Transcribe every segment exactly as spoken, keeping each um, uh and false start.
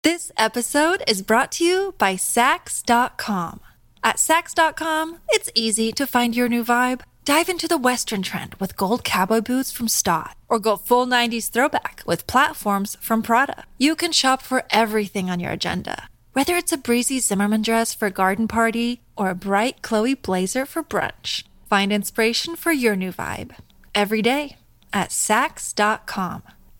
This episode is brought to you by Sax dot com. At Sax dot com, it's easy to find your new vibe. Dive into the Western trend with gold cowboy boots from Stott, or go full nineties throwback with platforms from Prada. You can shop for everything on your agenda, whether it's a breezy Zimmermann dress for a garden party or a bright Chloe blazer for brunch. Find inspiration for your new vibe every day at Sax dot com.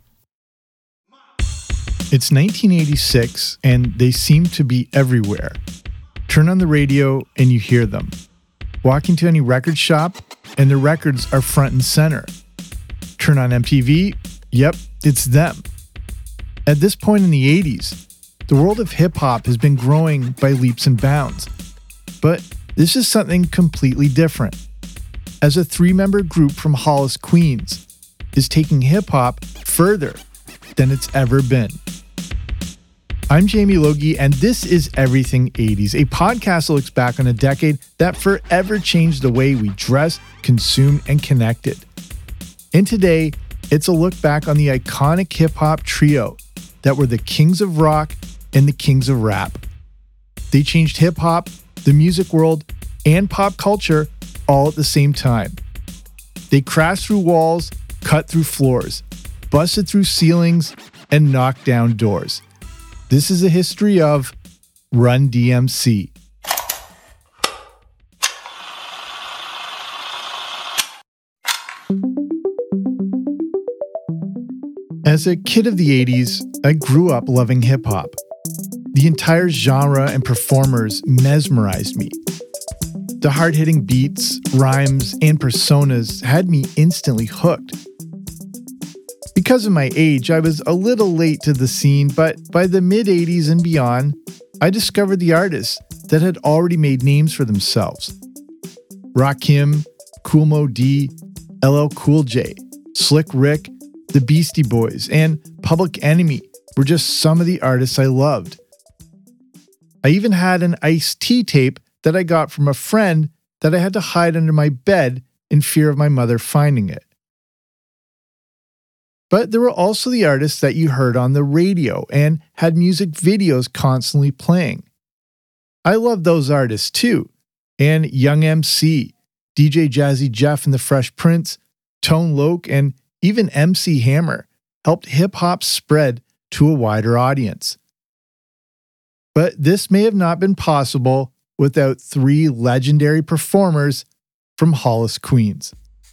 It's nineteen eighty-six, and they seem to be everywhere. Turn on the radio, and you hear them. Walk into any record shop, and the records are front and center. Turn on M T V, yep, it's them. At this point in the eighties, the world of hip-hop has been growing by leaps and bounds. But this is something completely different. As a three-member group from Hollis, Queens, is taking hip-hop further than it's ever been. I'm Jamie Logie, and this is Everything eighties, a podcast that looks back on a decade that forever changed the way we dress, consume, and connected. And today, it's a look back on the iconic hip-hop trio that were the kings of rock and the kings of rap. They changed hip-hop, the music world, and pop culture all at the same time. They crashed through walls, cut through floors, busted through ceilings, and knocked down doors. This is a history of Run D M C. As a kid of the eighties, I grew up loving hip-hop. The entire genre and performers mesmerized me. The hard-hitting beats, rhymes, and personas had me instantly hooked. Because of my age, I was a little late to the scene, but by the mid-eighties and beyond, I discovered the artists that had already made names for themselves. Rakim, Kool Moe Dee, L L Cool J, Slick Rick, the Beastie Boys, and Public Enemy were just some of the artists I loved. I even had an Ice-T tape that I got from a friend that I had to hide under my bed in fear of my mother finding it. But there were also the artists that you heard on the radio and had music videos constantly playing. I loved those artists too, and Young M C, D J Jazzy Jeff and the Fresh Prince, Tone Loc, and even M C Hammer helped hip-hop spread to a wider audience. But this may have not been possible without three legendary performers from Hollis, Queens.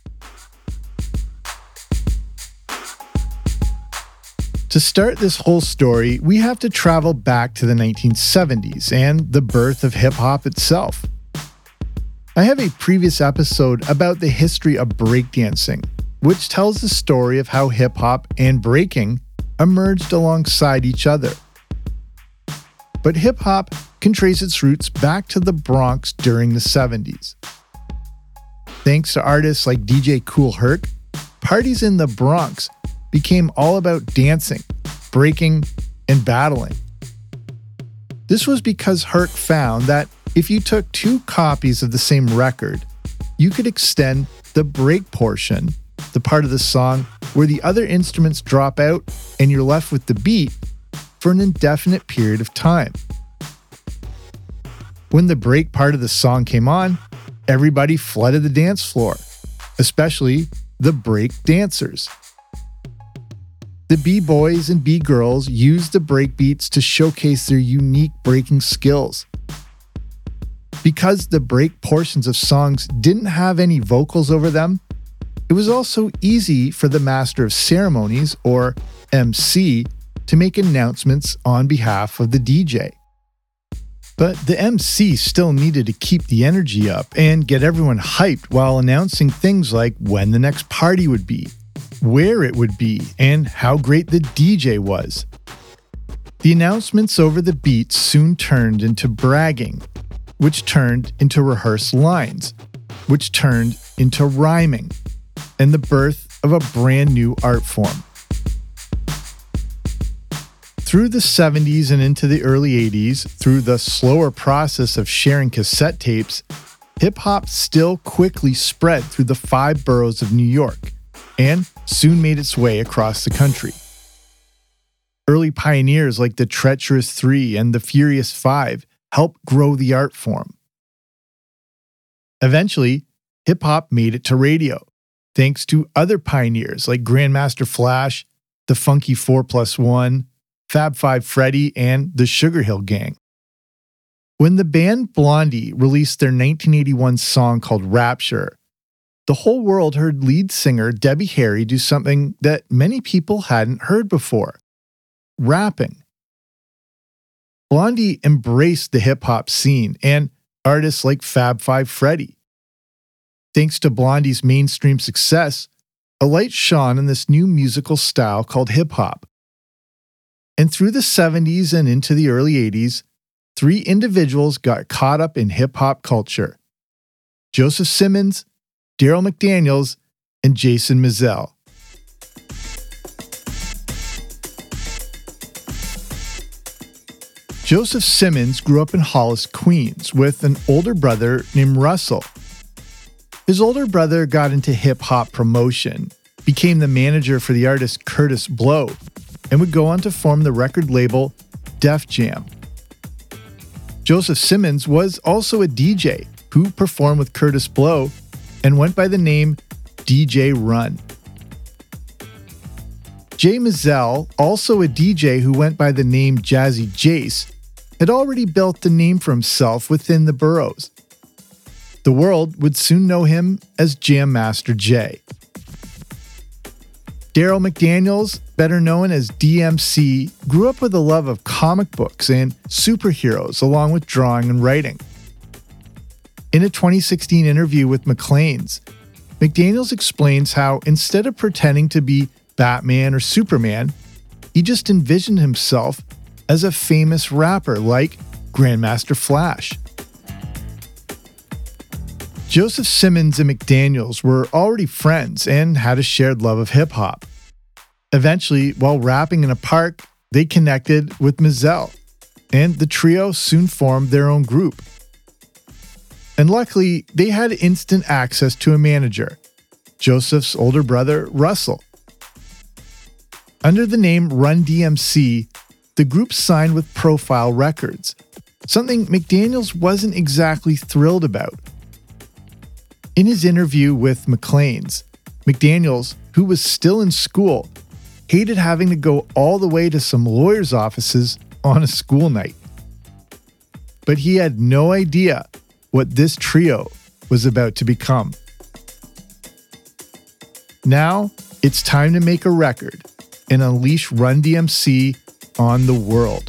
To start this whole story, we have to travel back to the nineteen seventies and the birth of hip-hop itself. I have a previous episode about the history of breakdancing, which tells the story of how hip-hop and breaking emerged alongside each other. But hip-hop can trace its roots back to the Bronx during the seventies. Thanks to artists like D J Kool Herc, parties in the Bronx became all about dancing, breaking, and battling. This was because Herc found that if you took two copies of the same record, you could extend the break portion, the part of the song where the other instruments drop out and you're left with the beat, for an indefinite period of time. When the break part of the song came on, everybody flooded the dance floor, especially the break dancers. The B-boys and B-girls used the breakbeats to showcase their unique breaking skills. Because the break portions of songs didn't have any vocals over them, it was also easy for the master of ceremonies, or M C, to make announcements on behalf of the D J. But the M C still needed to keep the energy up and get everyone hyped while announcing things like when the next party would be, where it would be, and how great the D J was. The announcements over the beats soon turned into bragging, which turned into rehearsed lines, which turned into rhyming, and the birth of a brand new art form. Through the seventies and into the early eighties, through the slower process of sharing cassette tapes, hip-hop still quickly spread through the five boroughs of New York, and soon made its way across the country. Early pioneers like the Treacherous Three and the Furious Five helped grow the art form. Eventually, hip-hop made it to radio, thanks to other pioneers like Grandmaster Flash, the Funky four plus one, Fab Five Freddy, and the Sugar Hill Gang. When the band Blondie released their nineteen eighty-one song called Rapture, the whole world heard lead singer Debbie Harry do something that many people hadn't heard before: rapping. Blondie embraced the hip-hop scene and artists like Fab Five Freddy. Thanks to Blondie's mainstream success, a light shone on this new musical style called hip-hop. And through the seventies and into the early eighties, three individuals got caught up in hip-hop culture: Joseph Simmons, Daryl McDaniels, and Jason Mizell. Joseph Simmons grew up in Hollis, Queens, with an older brother named Russell. His older brother got into hip-hop promotion, became the manager for the artist Kurtis Blow, and would go on to form the record label Def Jam. Joseph Simmons was also a D J who performed with Kurtis Blow and went by the name D J Run. Jay Mizell, also a D J who went by the name Jazzy Jace, had already built the name for himself within the boroughs. The world would soon know him as Jam Master Jay. Daryl McDaniels, better known as D M C, grew up with a love of comic books and superheroes along with drawing and writing. In a twenty sixteen interview with Maclean's, McDaniels explains how instead of pretending to be Batman or Superman, he just envisioned himself as a famous rapper like Grandmaster Flash. Joseph Simmons and McDaniels were already friends and had a shared love of hip-hop. Eventually, while rapping in a park, they connected with Mizell, and the trio soon formed their own group. And luckily, they had instant access to a manager, Joseph's older brother, Russell. Under the name Run D M C, the group signed with Profile Records, something McDaniels wasn't exactly thrilled about. In his interview with Maclean's, McDaniels, who was still in school, hated having to go all the way to some lawyer's offices on a school night. But he had no idea what this trio was about to become. Now, it's time to make a record and unleash Run D M C on the world.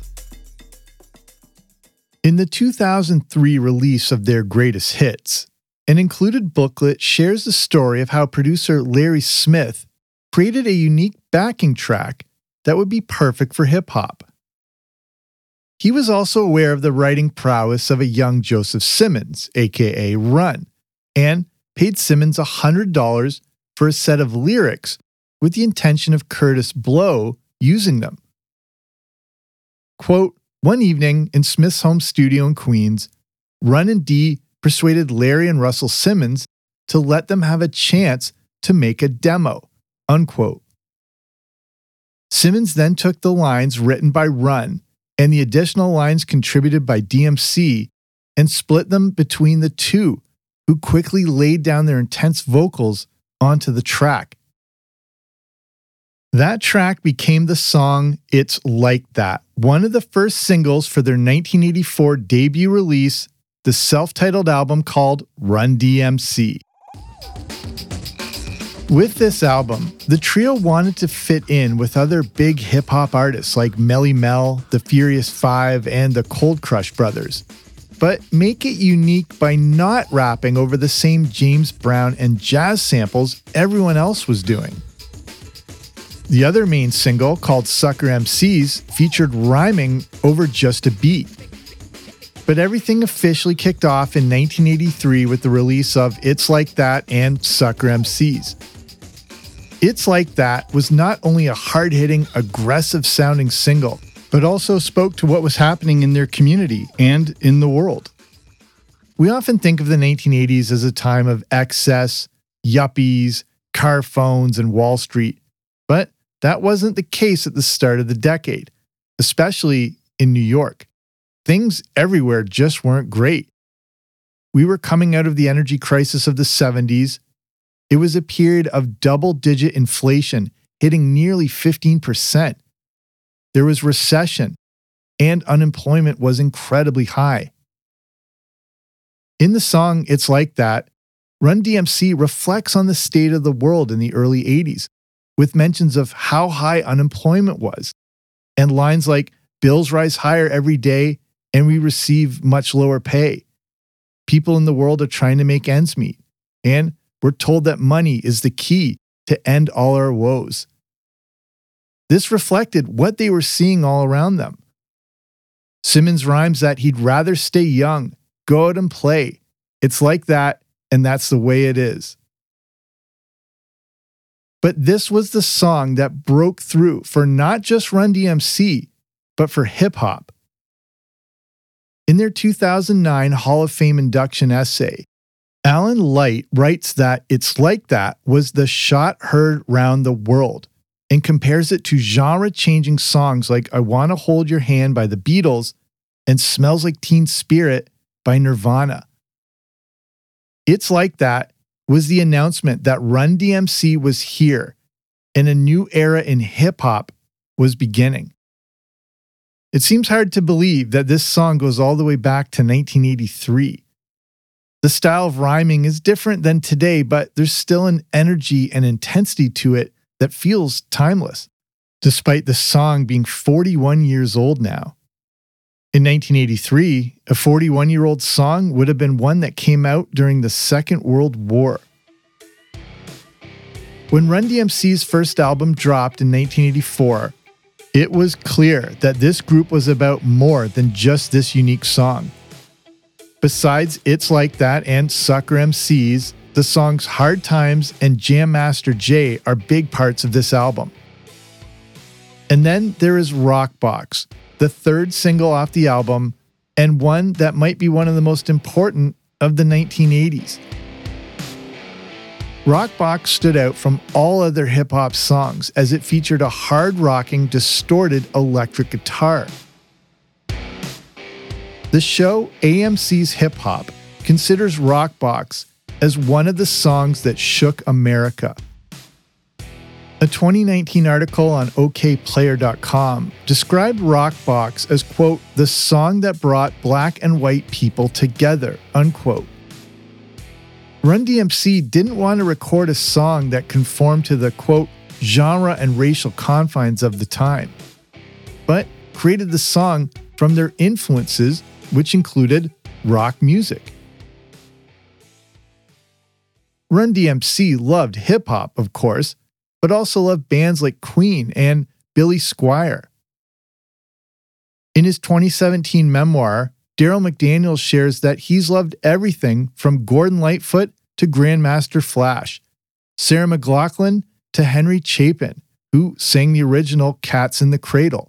In the two thousand three release of their greatest hits, an included booklet shares the story of how producer Larry Smith created a unique backing track that would be perfect for hip-hop. He was also aware of the writing prowess of a young Joseph Simmons, aka Run, and paid Simmons one hundred dollars for a set of lyrics with the intention of Kurtis Blow using them. Quote, one evening in Smith's home studio in Queens, Run and D persuaded Larry and Russell Simmons to let them have a chance to make a demo, unquote. Simmons then took the lines written by Run and the additional lines contributed by D M C and split them between the two, who quickly laid down their intense vocals onto the track. That track became the song It's Like That, one of the first singles for their nineteen eighty-four debut release, the self-titled album called Run D M C. With this album, the trio wanted to fit in with other big hip-hop artists like Melly Mel, the Furious Five, and the Cold Crush Brothers, but make it unique by not rapping over the same James Brown and jazz samples everyone else was doing. The other main single, called Sucker M Cs, featured rhyming over just a beat. But everything officially kicked off in nineteen eighty-three with the release of It's Like That and Sucker M Cs. It's Like That was not only a hard-hitting, aggressive-sounding single, but also spoke to what was happening in their community and in the world. We often think of the nineteen eighties as a time of excess, yuppies, car phones, and Wall Street, but that wasn't the case at the start of the decade, especially in New York. Things everywhere just weren't great. We were coming out of the energy crisis of the seventies. It was a period of double-digit inflation hitting nearly fifteen percent. There was recession, and unemployment was incredibly high. In the song It's Like That, Run D M C reflects on the state of the world in the early eighties, with mentions of how high unemployment was, and lines like, "Bills rise higher every day, and we receive much lower pay. People in the world are trying to make ends meet, and we're told that money is the key to end all our woes." This reflected what they were seeing all around them. Simmons rhymes that he'd rather stay young, go out and play. It's like that, and that's the way it is. But this was the song that broke through for not just Run D M C, but for hip-hop. In their two thousand nine Hall of Fame induction essay, Alan Light writes that It's Like That was the shot heard round the world, and compares it to genre-changing songs like I Wanna Hold Your Hand by the Beatles and Smells Like Teen Spirit by Nirvana. It's Like That was the announcement that Run D M C was here, and a new era in hip-hop was beginning. It seems hard to believe that this song goes all the way back to nineteen eighty-three. The style of rhyming is different than today, but there's still an energy and intensity to it that feels timeless, despite the song being forty-one years old now. In nineteen eighty-three, a forty-one-year-old song would have been one that came out during the Second World War. When Run D M C's first album dropped in nineteen eighty-four, it was clear that this group was about more than just this unique song. Besides It's Like That and Sucker M Cs, the songs Hard Times and Jam Master Jay are big parts of this album. And then there is Rockbox, the third single off the album, and one that might be one of the most important of the nineteen eighties. Rockbox stood out from all other hip-hop songs as it featured a hard-rocking, distorted electric guitar. The show A M C's Hip Hop considers Rockbox as one of the songs that shook America. A twenty nineteen article on O K Player dot com described Rockbox as, quote, the song that brought black and white people together, unquote. Run D M C didn't want to record a song that conformed to the, quote, genre and racial confines of the time, but created the song from their influences, which included rock music. Run D M C loved hip-hop, of course, but also loved bands like Queen and Billy Squier. In his twenty seventeen memoir, Daryl McDaniels shares that he's loved everything from Gordon Lightfoot to Grandmaster Flash, Sarah McLachlan to Henry Chapin, who sang the original Cats in the Cradle.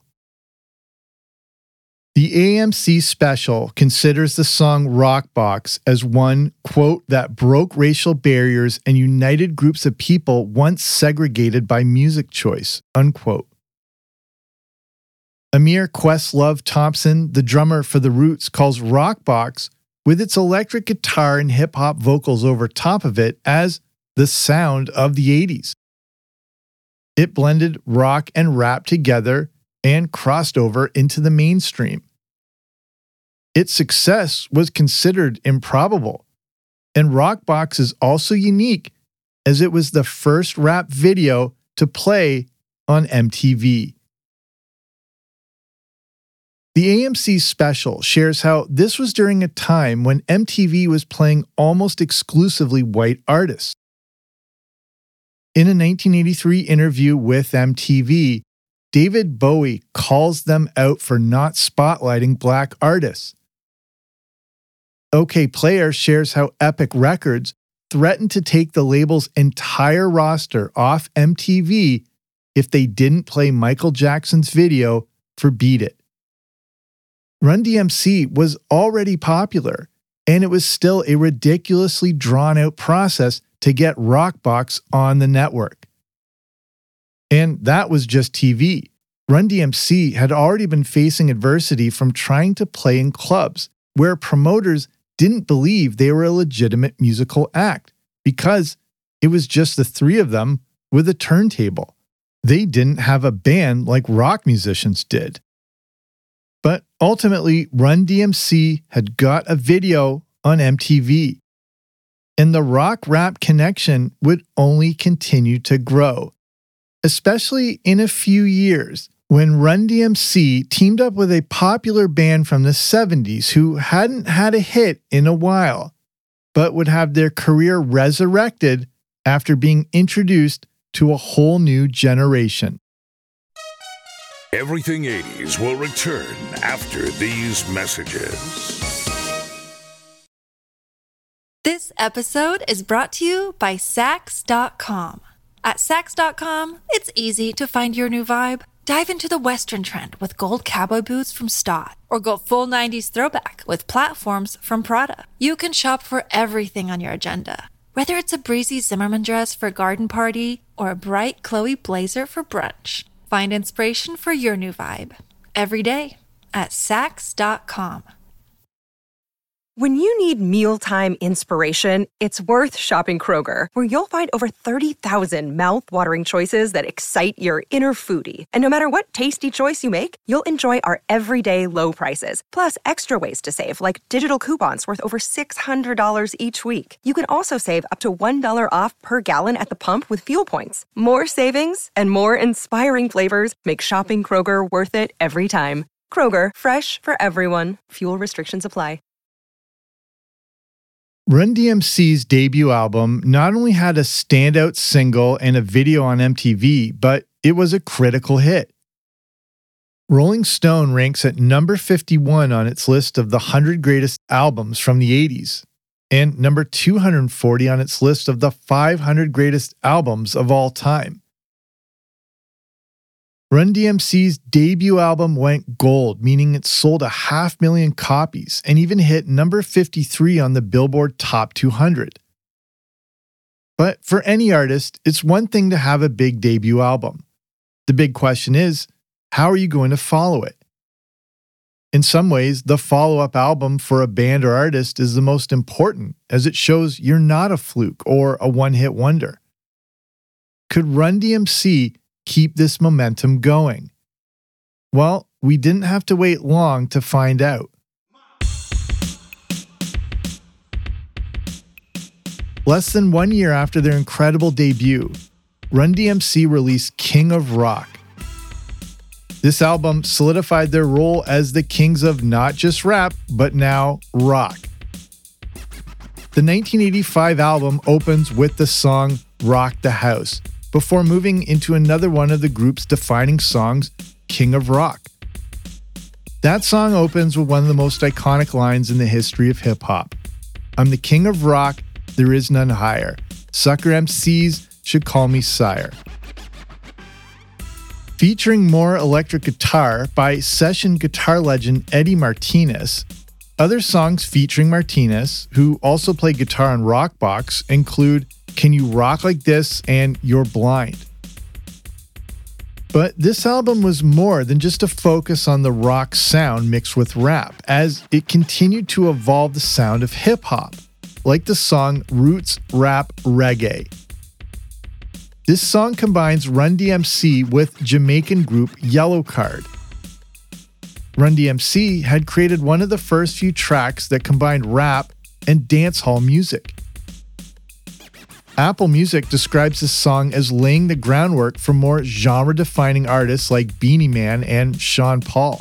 The A M C special considers the song Rockbox as one, quote, that broke racial barriers and united groups of people once segregated by music choice, unquote. Amir Questlove Thompson, the drummer for The Roots, calls Rockbox, with its electric guitar and hip-hop vocals over top of it, as the sound of the eighties. It blended rock and rap together and crossed over into the mainstream. Its success was considered improbable, and Rockbox is also unique as it was the first rap video to play on M T V. The A M C special shares how this was during a time when M T V was playing almost exclusively white artists. In a nineteen eighty-three interview with M T V, David Bowie calls them out for not spotlighting black artists. OK Player shares how Epic Records threatened to take the label's entire roster off M T V if they didn't play Michael Jackson's video for Beat It. Run D M C was already popular, and it was still a ridiculously drawn-out process to get Rockbox on the network. And that was just T V. Run D M C had already been facing adversity from trying to play in clubs, where promoters didn't believe they were a legitimate musical act because it was just the three of them with a turntable. They didn't have a band like rock musicians did. But ultimately, Run D M C had got a video on M T V. And the rock-rap connection would only continue to grow, especially in a few years when Run D M C teamed up with a popular band from the seventies who hadn't had a hit in a while, but would have their career resurrected after being introduced to a whole new generation. Everything eighties will return after these messages. This episode is brought to you by Sax dot com. At Sax dot com, it's easy to find your new vibe. Dive into the Western trend with gold cowboy boots from Stott, or go full nineties throwback with platforms from Prada. You can shop for everything on your agenda, whether it's a breezy Zimmermann dress for a garden party or a bright Chloe blazer for brunch. Find inspiration for your new vibe every day at Sax dot com. When you need mealtime inspiration, it's worth shopping Kroger, where you'll find over thirty thousand mouth-watering choices that excite your inner foodie. And no matter what tasty choice you make, you'll enjoy our everyday low prices, plus extra ways to save, like digital coupons worth over six hundred dollars each week. You can also save up to one dollar off per gallon at the pump with fuel points. More savings and more inspiring flavors make shopping Kroger worth it every time. Kroger, fresh for everyone. Fuel restrictions apply. Run D M C's debut album not only had a standout single and a video on M T V, but it was a critical hit. Rolling Stone ranks at number fifty-one on its list of the one hundred greatest albums from the eighties, and number two hundred forty on its list of the five hundred greatest albums of all time. Run D M C's debut album went gold, meaning it sold a half million copies and even hit number fifty-three on the Billboard Top two hundred. But for any artist, it's one thing to have a big debut album. The big question is, how are you going to follow it? In some ways, the follow-up album for a band or artist is the most important, as it shows you're not a fluke or a one-hit wonder. Could Run D M C keep this momentum going? Well, we didn't have to wait long to find out. Less than one year after their incredible debut, Run D M C released King of Rock. This album solidified their role as the kings of not just rap, but now rock. The nineteen eighty-five album opens with the song Rock the House, before moving into another one of the group's defining songs, King of Rock. That song opens with one of the most iconic lines in the history of hip-hop. I'm the king of rock, there is none higher. Sucker M Cs should call me sire. Featuring more electric guitar by session guitar legend Eddie Martinez, other songs featuring Martinez, who also played guitar on Rockbox, include Can You Rock Like This and You're Blind. But this album was more than just a focus on the rock sound mixed with rap, as it continued to evolve the sound of hip-hop, like the song Roots Rap Reggae. This song combines Run D M C with Jamaican group Yellowcard. Run D M C had created one of the first few tracks that combined rap and dancehall music. Apple Music describes this song as laying the groundwork for more genre-defining artists like Beenie Man and Sean Paul.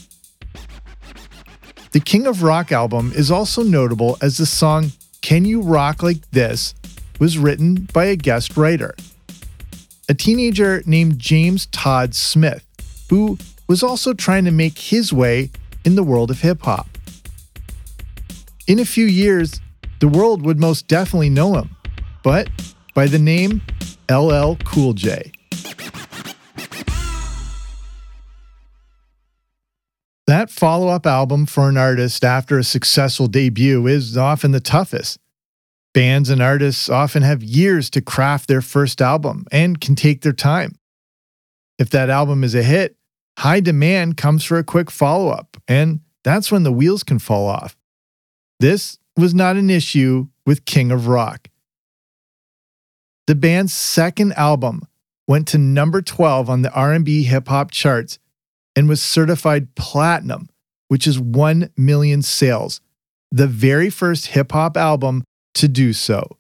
The King of Rock album is also notable as the song Can You Rock Like This was written by a guest writer, a teenager named James Todd Smith, who was also trying to make his way in the world of hip-hop. In a few years, the world would most definitely know him, but by the name L L Cool J. That follow-up album for an artist after a successful debut is often the toughest. Bands and artists often have years to craft their first album and can take their time. If that album is a hit, high demand comes for a quick follow-up, and that's when the wheels can fall off. This was not an issue with King of Rock. The band's second album went to number twelve on the R and B hip-hop charts and was certified platinum, which is one million sales, the very first hip-hop album to do so.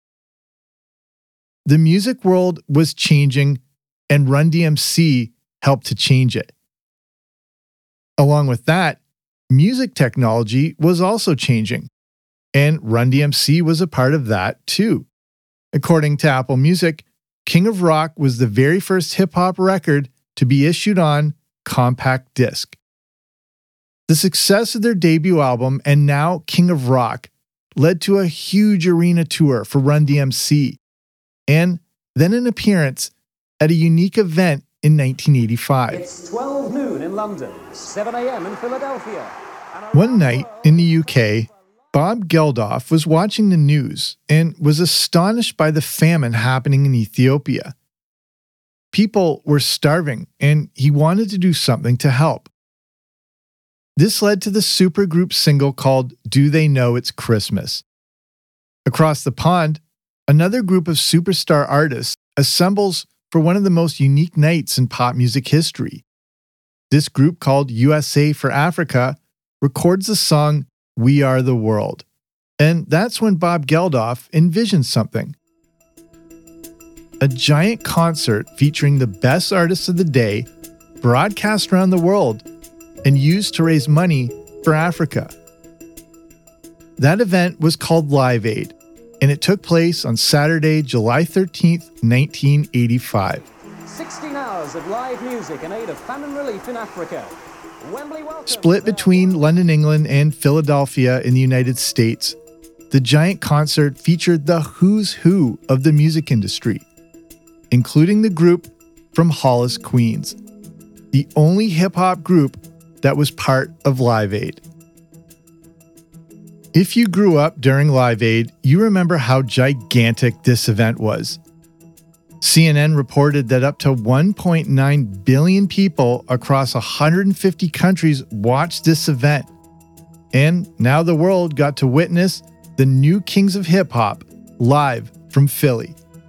The music world was changing, and Run D M C helped to change it. Along with that, music technology was also changing, and Run D M C was a part of that too. According to Apple Music, King of Rock was the very first hip-hop record to be issued on compact disc. The success of their debut album, and now King of Rock, led to a huge arena tour for Run D M C, and then an appearance at a unique event in nineteen eighty-five. It's twelve noon in London, seven a.m. in Philadelphia. One night in the U K, Bob Geldof was watching the news and was astonished by the famine happening in Ethiopia. People were starving, and he wanted to do something to help. This led to the supergroup single called Do They Know It's Christmas? Across the pond, another group of superstar artists assembles for one of the most unique nights in pop music history. This group, called U S A for Africa, records the song We Are the World. And that's when Bob Geldof envisioned something. A giant concert featuring the best artists of the day, broadcast around the world, and used to raise money for Africa. That event was called Live Aid, and it took place on Saturday, July thirteenth, nineteen eighty-five. sixteen hours of live music in aid of famine relief in Africa. Wembley welcomes Split between London, England, and Philadelphia in the United States, the giant concert featured the who's who of the music industry, including the group from Hollis, Queens, the only hip-hop group that was part of Live Aid. If you grew up during Live Aid, you remember how gigantic this event was. C N N reported that up to one point nine billion people across one hundred fifty countries watched this event. And now the world got to witness the new kings of hip-hop live from Philly.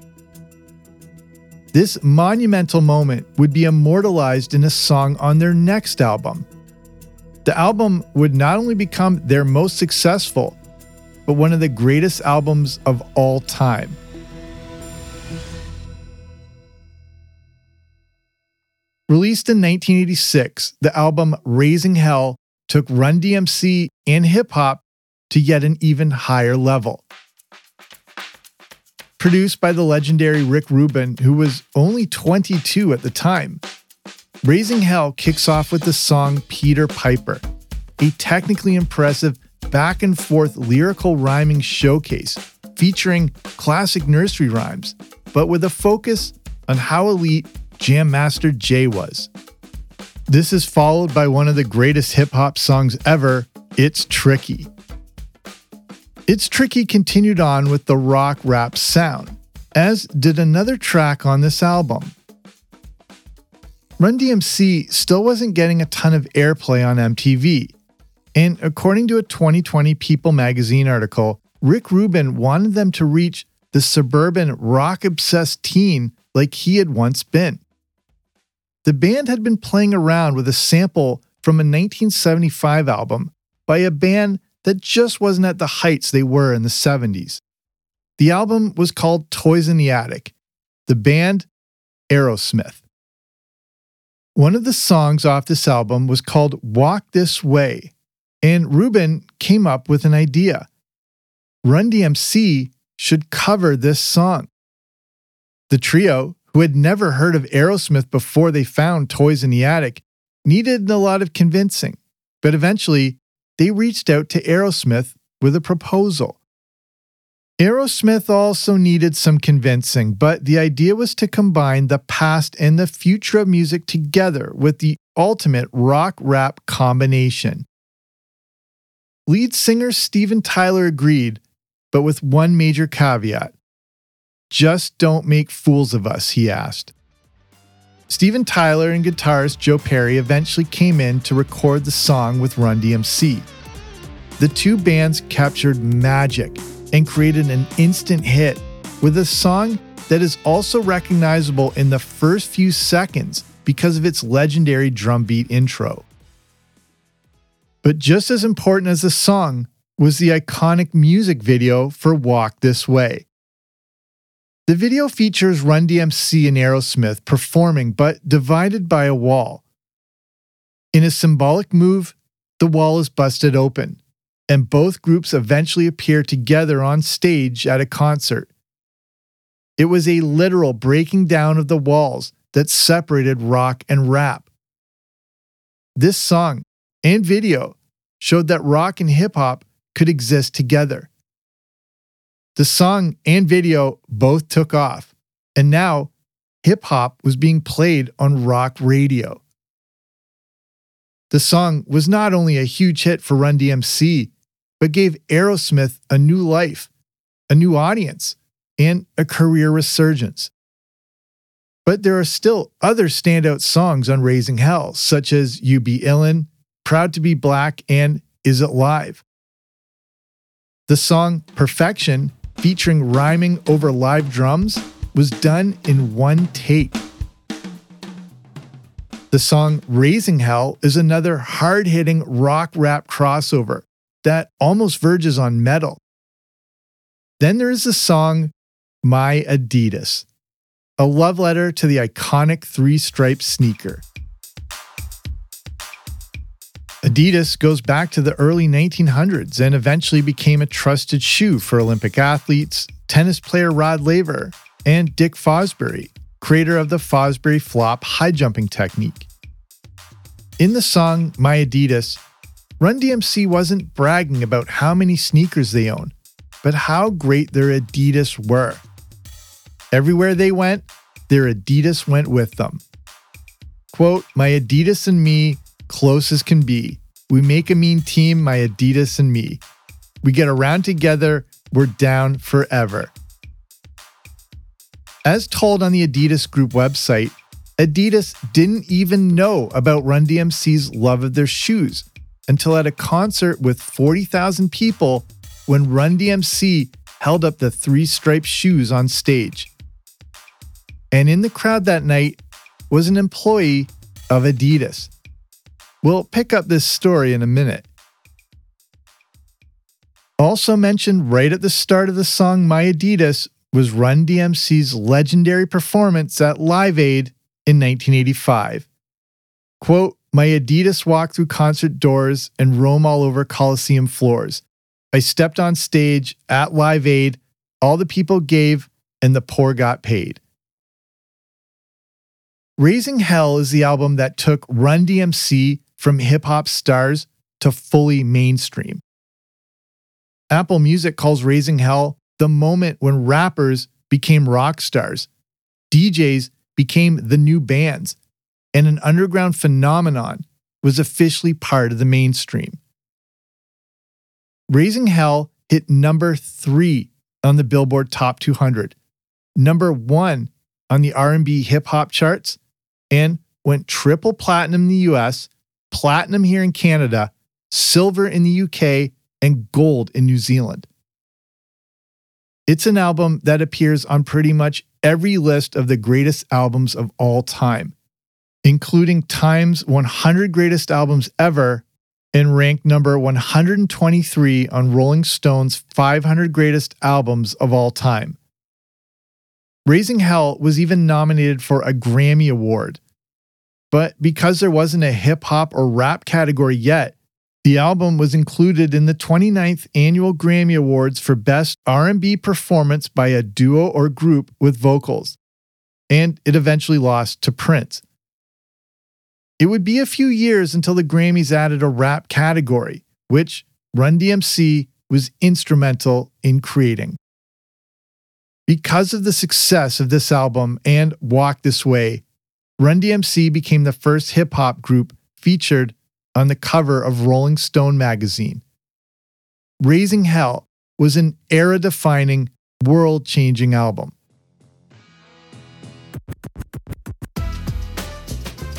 This monumental moment would be immortalized in a song on their next album. The album would not only become their most successful, but one of the greatest albums of all time. Released in nineteen eighty-six, the album Raising Hell took Run D M C and hip-hop to yet an even higher level. Produced by the legendary Rick Rubin, who was only twenty-two at the time, Raising Hell kicks off with the song Peter Piper, a technically impressive back-and-forth lyrical rhyming showcase featuring classic nursery rhymes, but with a focus on how elite Jam Master Jay was. This is followed by one of the greatest hip-hop songs ever, It's Tricky. It's Tricky continued on with the rock-rap sound, as did another track on this album. Run D M C still wasn't getting a ton of airplay on M T V, and according to a twenty twenty People magazine article, Rick Rubin wanted them to reach the suburban rock-obsessed teen like he had once been. The band had been playing around with a sample from a nineteen seventy-five album by a band that just wasn't at the heights they were in the seventies. The album was called Toys in the Attic. The band, Aerosmith. One of the songs off this album was called Walk This Way, and Rubin came up with an idea. Run D M C should cover this song. The trio, who had never heard of Aerosmith before they found Toys in the Attic, needed a lot of convincing, but eventually they reached out to Aerosmith with a proposal. Aerosmith also needed some convincing, but the idea was to combine the past and the future of music together with the ultimate rock-rap combination. Lead singer Steven Tyler agreed, but with one major caveat. Just don't make fools of us, he asked. Steven Tyler and guitarist Joe Perry eventually came in to record the song with Run D M C. The two bands captured magic and created an instant hit with a song that is also recognizable in the first few seconds because of its legendary drum beat intro. But just as important as the song was the iconic music video for Walk This Way. The video features Run D M C and Aerosmith performing but divided by a wall. In a symbolic move, the wall is busted open, and both groups eventually appear together on stage at a concert. It was a literal breaking down of the walls that separated rock and rap. This song and video showed that rock and hip-hop could exist together. The song and video both took off, and now hip-hop was being played on rock radio. The song was not only a huge hit for Run D M C, but gave Aerosmith a new life, a new audience, and a career resurgence. But there are still other standout songs on Raising Hell, such as You Be Illin', Proud to Be Black, and Is It Live? The song Perfection, featuring rhyming over live drums, was done in one take. The song Raising Hell is another hard-hitting rock-rap crossover that almost verges on metal. Then there is the song My Adidas, a love letter to the iconic three-stripe sneaker. Adidas goes back to the early nineteen hundreds and eventually became a trusted shoe for Olympic athletes, tennis player Rod Laver, and Dick Fosbury, creator of the Fosbury flop high jumping technique. In the song My Adidas, Run D M C wasn't bragging about how many sneakers they own, but how great their Adidas were. Everywhere they went, their Adidas went with them. Quote, My Adidas and me, close as can be. We make a mean team, my Adidas and me. We get around together, we're down forever. As told on the Adidas Group website, Adidas didn't even know about Run D M C's love of their shoes until at a concert with forty thousand people when Run D M C held up the three-striped shoes on stage. And in the crowd that night was an employee of Adidas. We'll pick up this story in a minute. Also mentioned right at the start of the song My Adidas was Run D M C's legendary performance at Live Aid in nineteen eighty-five. Quote, My Adidas walk through concert doors and roam all over Coliseum floors. I stepped on stage at Live Aid, all the people gave, and the poor got paid. Raising Hell is the album that took Run D M C from hip-hop stars to fully mainstream. Apple Music calls Raising Hell the moment when rappers became rock stars, D Js became the new bands, and an underground phenomenon was officially part of the mainstream. Raising Hell hit number three on the Billboard Top two hundred, number one on the R and B hip-hop charts, and went triple platinum in the U S, platinum here in Canada, silver in the U K, and gold in New Zealand. It's an album that appears on pretty much every list of the greatest albums of all time, including Time's one hundred Greatest Albums Ever and ranked number one hundred twenty-three on Rolling Stone's five hundred Greatest Albums of All Time. Raising Hell was even nominated for a Grammy Award. But because there wasn't a hip-hop or rap category yet, the album was included in the twenty-ninth Annual Grammy Awards for Best R and B Performance by a Duo or Group with Vocals, and it eventually lost to Prince. It would be a few years until the Grammys added a rap category, which Run D M C was instrumental in creating. Because of the success of this album and Walk This Way, Run D M C became the first hip-hop group featured on the cover of Rolling Stone magazine. Raising Hell was an era-defining, world-changing album.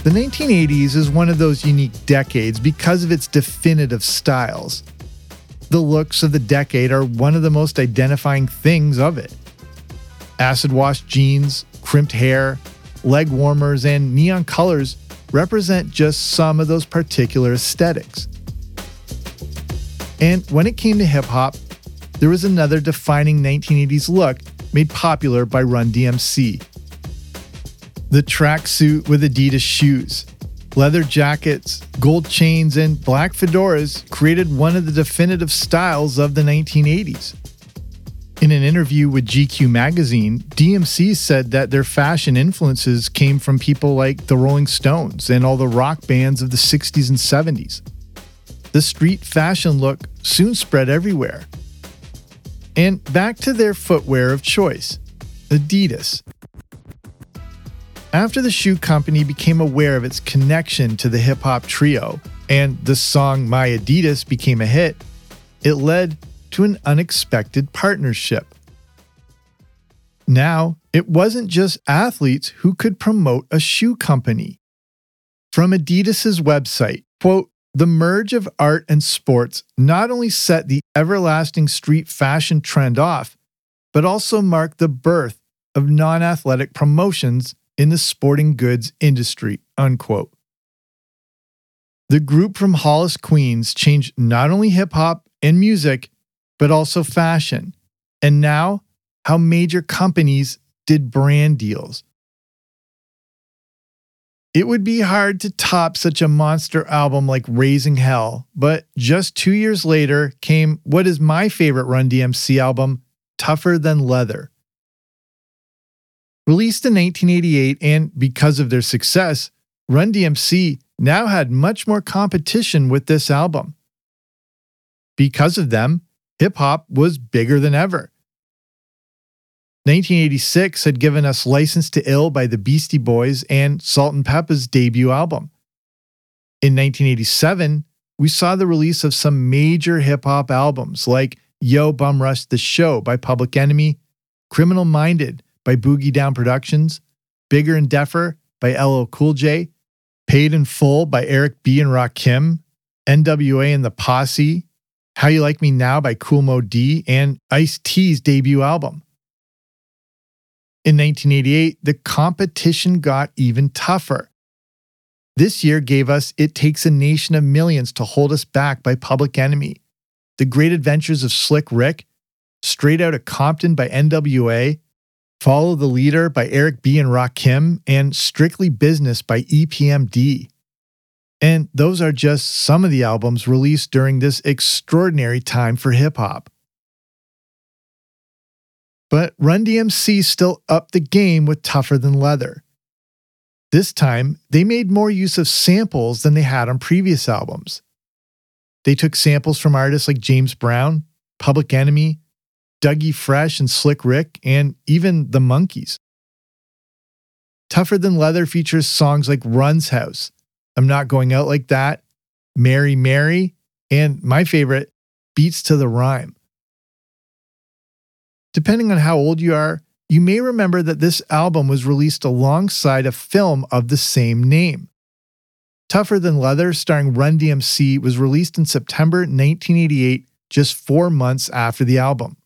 The nineteen eighties is one of those unique decades because of its definitive styles. The looks of the decade are one of the most identifying things of it. Acid-wash jeans, crimped hair, leg warmers, and neon colors represent just some of those particular aesthetics. And when it came to hip-hop, there was another defining nineteen eighties look made popular by Run D M C. The tracksuit with Adidas shoes, leather jackets, gold chains, and black fedoras created one of the definitive styles of the nineteen eighties. In an interview with G Q magazine, D M C said that their fashion influences came from people like the Rolling Stones and all the rock bands of the sixties and seventies. The street fashion look soon spread everywhere. And back to their footwear of choice, Adidas. After the shoe company became aware of its connection to the hip-hop trio, and the song My Adidas became a hit, it led to an unexpected partnership. Now, it wasn't just athletes who could promote a shoe company. From Adidas's website, quote, "The merge of art and sports not only set the everlasting street fashion trend off, but also marked the birth of non-athletic promotions in the sporting goods industry," unquote. The group from Hollis, Queens changed not only hip-hop and music, but also fashion, and now how major companies did brand deals. It would be hard to top such a monster album like Raising Hell, but just two years later came what is my favorite Run D M C album, Tougher Than Leather. Released in nineteen eighty-eight, and because of their success, Run D M C now had much more competition with this album. Because of them, hip-hop was bigger than ever. nineteen eighty-six had given us License to Ill by the Beastie Boys and Salt and Peppa's debut album. In nineteen eighty-seven, we saw the release of some major hip-hop albums like Yo Bum Rush the Show by Public Enemy, Criminal Minded by Boogie Down Productions, Bigger and Deffer by L L Cool J, Paid in Full by Eric B. and Rakim, N W A and the Posse, How You Like Me Now by Kool Moe Dee, and Ice-T's debut album. In nineteen eighty-eight, the competition got even tougher. This year gave us It Takes a Nation of Millions to Hold Us Back by Public Enemy, The Great Adventures of Slick Rick, Straight Outta Compton by N W A, Follow the Leader by Eric B. and Rakim, and Strictly Business by E P M D. And those are just some of the albums released during this extraordinary time for hip-hop. But Run D M C still upped the game with Tougher Than Leather. This time, they made more use of samples than they had on previous albums. They took samples from artists like James Brown, Public Enemy, Dougie Fresh and Slick Rick, and even the Monkees. Tougher Than Leather features songs like Run's House, I'm Not Going Out Like That, Mary Mary, and my favorite, Beats to the Rhyme. Depending on how old you are, you may remember that this album was released alongside a film of the same name. Tougher Than Leather, starring Run D M C, was released in September nineteen eighty-eight, just four months after the album.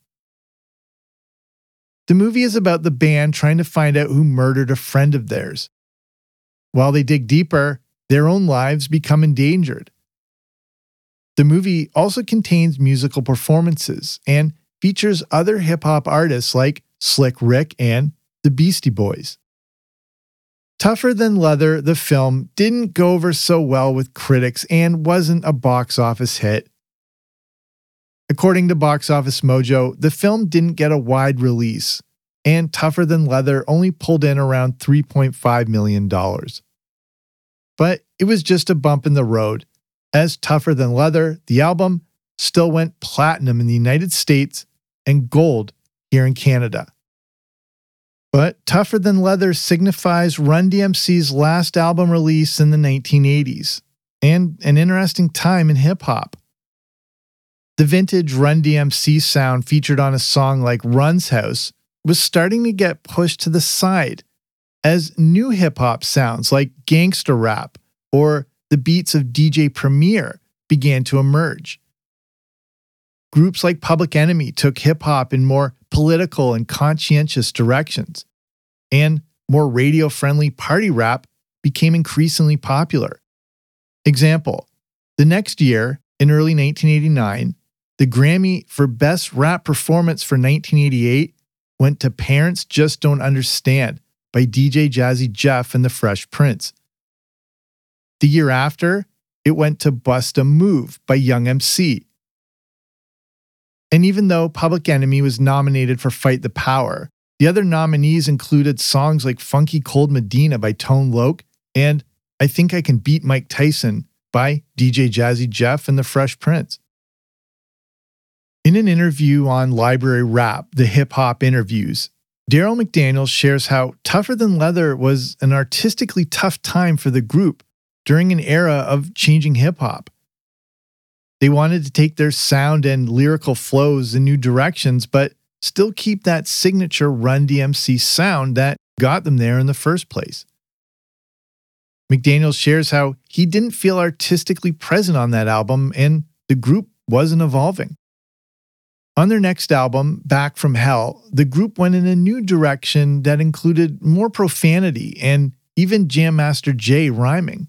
The movie is about the band trying to find out who murdered a friend of theirs. While they dig deeper, their own lives become endangered. The movie also contains musical performances and features other hip-hop artists like Slick Rick and the Beastie Boys. Tougher Than Leather, the film, didn't go over so well with critics and wasn't a box office hit. According to Box Office Mojo, the film didn't get a wide release, and Tougher Than Leather only pulled in around three point five million dollars. But it was just a bump in the road, as Tougher Than Leather, the album, still went platinum in the United States and gold here in Canada. But Tougher Than Leather signifies Run D M C's last album release in the nineteen eighties, and an interesting time in hip-hop. The vintage Run D M C sound featured on a song like Run's House was starting to get pushed to the side, as new hip-hop sounds like gangsta rap or the beats of D J Premier began to emerge. Groups like Public Enemy took hip-hop in more political and conscientious directions, and more radio-friendly party rap became increasingly popular. Example, the next year, in early nineteen eighty-nine, the Grammy for Best Rap Performance for nineteen eighty-eight went to Parents Just Don't Understand by D J Jazzy Jeff and the Fresh Prince. The year after, it went to Bust a Move by Young M C. And even though Public Enemy was nominated for Fight the Power, the other nominees included songs like Funky Cold Medina by Tone Loc and I Think I Can Beat Mike Tyson by D J Jazzy Jeff and the Fresh Prince. In an interview on Library Rap, the hip-hop interviews, Darryl McDaniels shares how Tougher Than Leather was an artistically tough time for the group during an era of changing hip-hop. They wanted to take their sound and lyrical flows in new directions, but still keep that signature Run D M C sound that got them there in the first place. McDaniels shares how he didn't feel artistically present on that album and the group wasn't evolving. On their next album, Back from Hell, the group went in a new direction that included more profanity and even Jam Master Jay rhyming.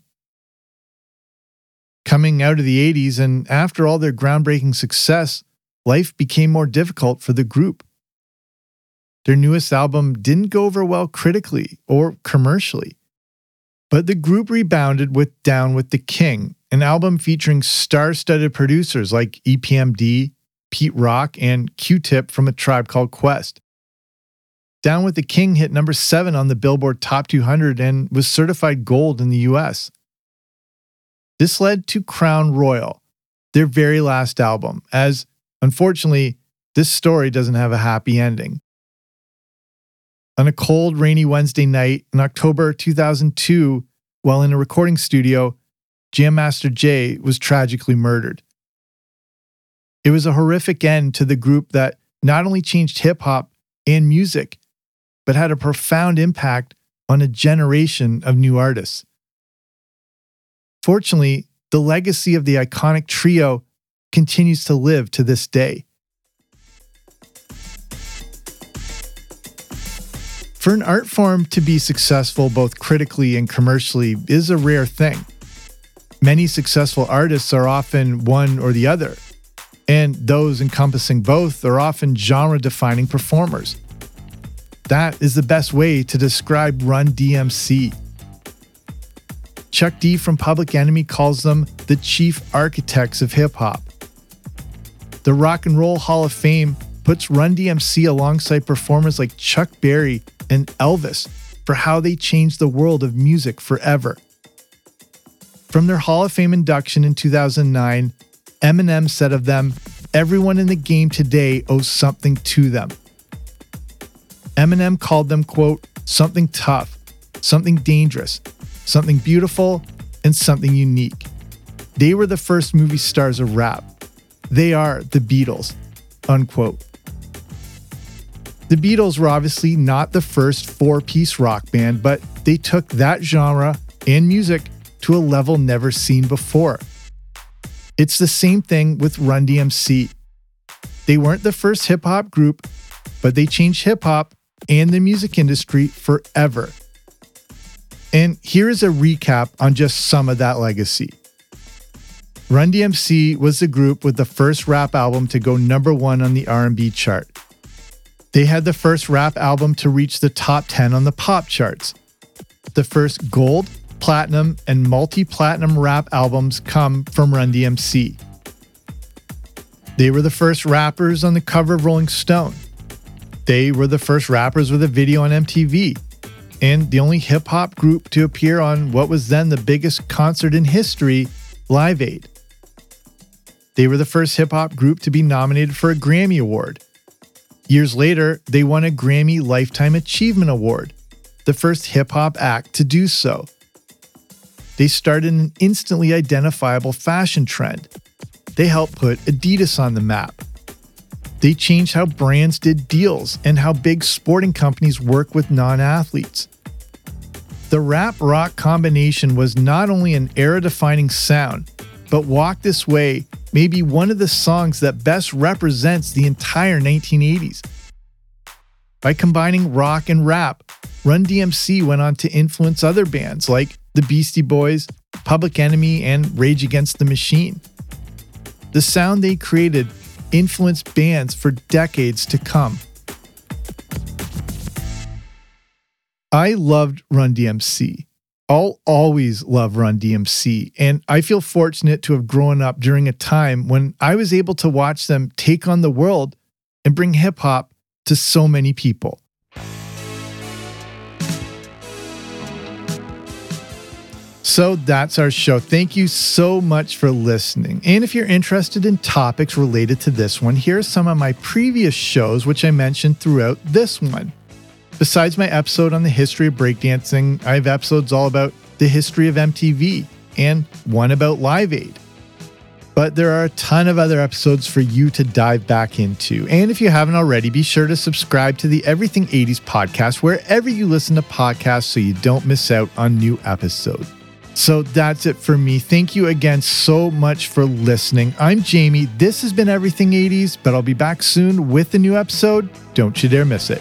Coming out of the eighties and after all their groundbreaking success, life became more difficult for the group. Their newest album didn't go over well critically or commercially, but the group rebounded with Down with the King, an album featuring star-studded producers like E P M D, Pete Rock, and Q-Tip from A Tribe Called Quest. Down with the King hit number seven on the Billboard Top two hundred and was certified gold in the U S. This led to Crown Royal, their very last album, as, unfortunately, this story doesn't have a happy ending. On a cold, rainy Wednesday night in October two thousand two, while in a recording studio, Jam Master Jay was tragically murdered. It was a horrific end to the group that not only changed hip-hop and music, but had a profound impact on a generation of new artists. Fortunately, the legacy of the iconic trio continues to live to this day. For an art form to be successful both critically and commercially is a rare thing. Many successful artists are often one or the other, and those encompassing both are often genre-defining performers. That is the best way to describe Run D M C. Chuck D from Public Enemy calls them the chief architects of hip-hop. The Rock and Roll Hall of Fame puts Run D M C alongside performers like Chuck Berry and Elvis for how they changed the world of music forever. From their Hall of Fame induction in two thousand nine, Eminem said of them, "Everyone in the game today owes something to them." Eminem called them, quote, "something tough, something dangerous, something beautiful, and something unique. They were the first movie stars of rap. They are the Beatles," unquote. The Beatles were obviously not the first four-piece rock band, but they took that genre and music to a level never seen before. It's the same thing with Run D M C. They weren't the first hip-hop group, but they changed hip-hop and the music industry forever. And here is a recap on just some of that legacy. Run D M C was the group with the first rap album to go number one on the R and B chart. They had the first rap album to reach the top ten on the pop charts. The first gold, platinum, and multi-platinum rap albums come from Run D M C. They were the first rappers on the cover of Rolling Stone. They were the first rappers with a video on M T V, and the only hip-hop group to appear on what was then the biggest concert in history, Live Aid. They were the first hip-hop group to be nominated for a Grammy Award. Years later, they won a Grammy Lifetime Achievement Award, the first hip-hop act to do so. They started an instantly identifiable fashion trend. They helped put Adidas on the map. They changed how brands did deals and how big sporting companies work with non-athletes. The rap-rock combination was not only an era-defining sound, but Walk This Way may be one of the songs that best represents the entire nineteen eighties. By combining rock and rap, Run D M C went on to influence other bands like the Beastie Boys, Public Enemy, and Rage Against the Machine. The sound they created influenced bands for decades to come. I loved Run D M C. I'll always love Run D M C, and I feel fortunate to have grown up during a time when I was able to watch them take on the world and bring hip-hop to so many people. So that's our show. Thank you so much for listening. And if you're interested in topics related to this one, here are some of my previous shows which I mentioned throughout this one. Besides my episode on the history of breakdancing, I have episodes all about the history of M T V and one about Live Aid. But there are a ton of other episodes for you to dive back into. And if you haven't already, be sure to subscribe to the Everything eighties podcast wherever you listen to podcasts so you don't miss out on new episodes. So that's it for me. Thank you again so much for listening. I'm Jamie. This has been Everything eighties, but I'll be back soon with a new episode. Don't you dare miss it.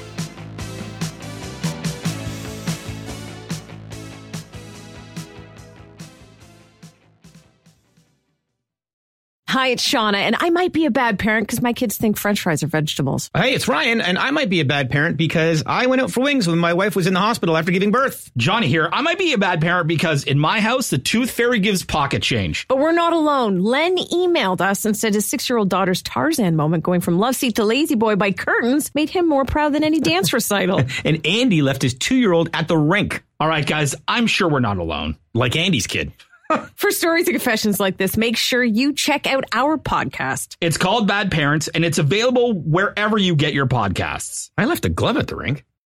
Hi, it's Shauna, and I might be a bad parent because my kids think French fries are vegetables. Hey, it's Ryan, and I might be a bad parent because I went out for wings when my wife was in the hospital after giving birth. Johnny here. I might be a bad parent because in my house, the tooth fairy gives pocket change. But we're not alone. Len emailed us and said his six-year-old daughter's Tarzan moment going from love seat to lazy boy by curtains made him more proud than any dance recital. And Andy left his two-year-old at the rink. All right, guys, I'm sure we're not alone. Like Andy's kid. For stories and confessions like this, make sure you check out our podcast. It's called Bad Parents, and it's available wherever you get your podcasts. I left a glove at the rink.